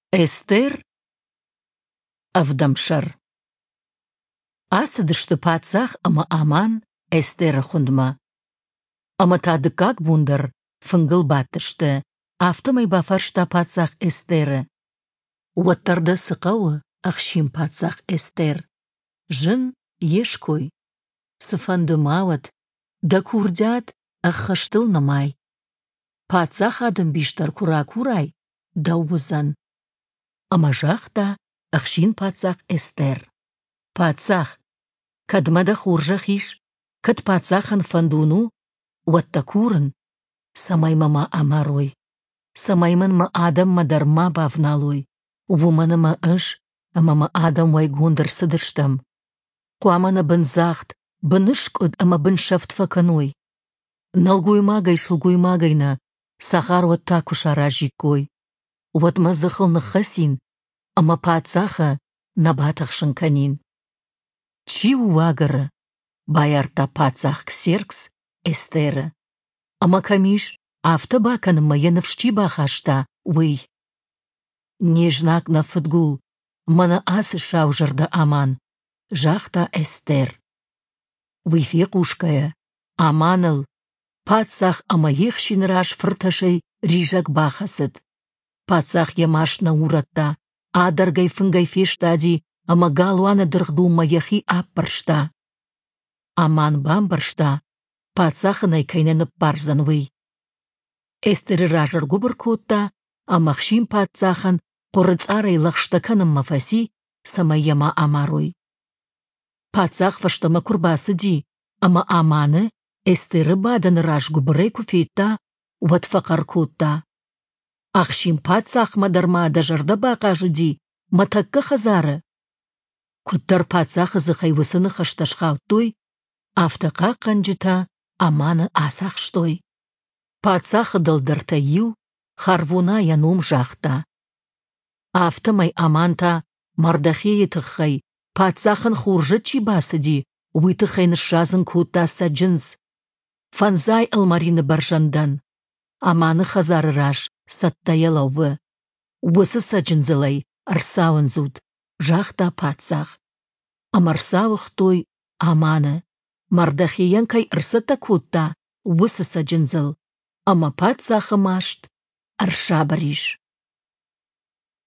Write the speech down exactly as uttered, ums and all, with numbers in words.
Эстер авдамшар. Асыдышты патсах ама аман Эстера хундма. Ама тадыкак бундар фынгыл батышты. Автомай бафаршта патсах Эстера. Уаттарда сықауы ақшим патсах Эстер. Жын ешкой. Сыфанды мауат. Да курдят ақхаштыл намай. Патсах адым биштар кура-курай. Да узан. Ама жақта ақшин патсах Эстер. Патсах. Кадмада хуржахиш. Кад патсахан фандуну. Уаттакурын. Самаймама амарой. Самайман ма адам мадарма бавналой. Увумана ма ыш. Ама ма адам вай гундар сыдыштам. Куамана бынзахт. Бынышкод ама быншафт факаной. Налгуй магай шылгуй магайна. Сахар уатта кушара жикой. Вот мазыхыл нахасин. Ама патсаха набатах шанканин. Чи уагара. Баярта патсах ксеркс Эстера. Ама камиш автобакан маянавшти бахашта уй. Нежнак на футгул. Мана асы шаужарда аман. Жахта Эстер. Уйфе кушкая. Аманыл. Патсах ама ехшин раш фырташей рижак бахасыд. Патсах ямашна уратта. Адаргай фынгай фештади. Ама галуана дыргду маяхи аппаршта. Аман бамбаршта. Патсахынай кайнанып барзанвый. Эстері ражыр губыр котта. Амахшим патсахан қорыцарай лақштаканым мафаси самайяма амарой. Патсах фаштама курбасы ди. Ама аманы Эстері бадан раж губырай куфетта. Ват фақар котта. Ахшим патсах мадарма дажарда бақажы ди. Матакка хазары. Куттар патсах зыхай высыны хашташхаутой. Автақа қанжыта аманы асақ штой. Патсах дылдырта ю. Харвуна янум жақта. Автымай аманта мардахея тықхай. Патсахын хуржы чибасыди. Уйтықхайны шазын кутта саджынз. Фанзай алмарины баржандан. Аманы хазары раш саттаялауы. Уысы саджынзылай арсауын зуд. Жақта патсах. Амарсауық той аманы. Мардахеян кай ырсыта кутта. Уысы саджынзыл. Ама патсахы машт. Арша бариш.